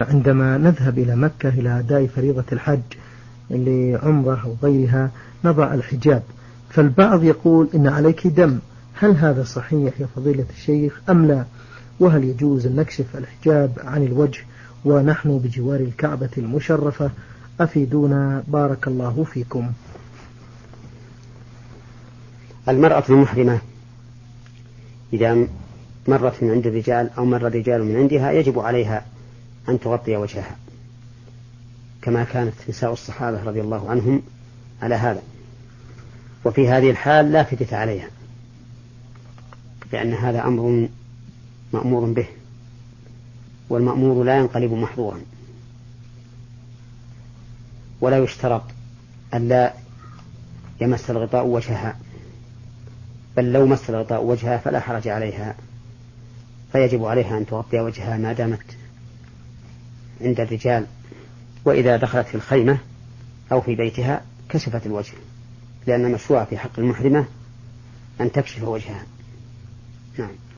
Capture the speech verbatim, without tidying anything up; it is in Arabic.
عندما نذهب إلى مكة إلى أداء فريضة الحج لعمرة أو غيرها نضع الحجاب، فالبعض يقول إن عليك دم، هل هذا صحيح يا فضيلة الشيخ أم لا؟ وهل يجوز أن نكشف الحجاب عن الوجه ونحن بجوار الكعبة المشرفة؟ أفيدونا بارك الله فيكم. المرأة المحرمة إذا مرت من عند الرجال أو مر الرجال من عندها يجب عليها أن تغطي وجهها، كما كانت نساء الصحابة رضي الله عنهم على هذا. وفي هذه الحال لا فتنة عليها، لأن هذا أمر مأمور به، والمأمور لا ينقلب محظورا. ولا يشترط أن لا يمس الغطاء وجهها، بل لو مس الغطاء وجهها فلا حرج عليها، فيجب عليها أن تغطي وجهها ما دامت عند الرجال. وإذا دخلت في الخيمة أو في بيتها كشفت الوجه، لأن المشروع في حق المحرمة أن تكشف وجهها. نعم.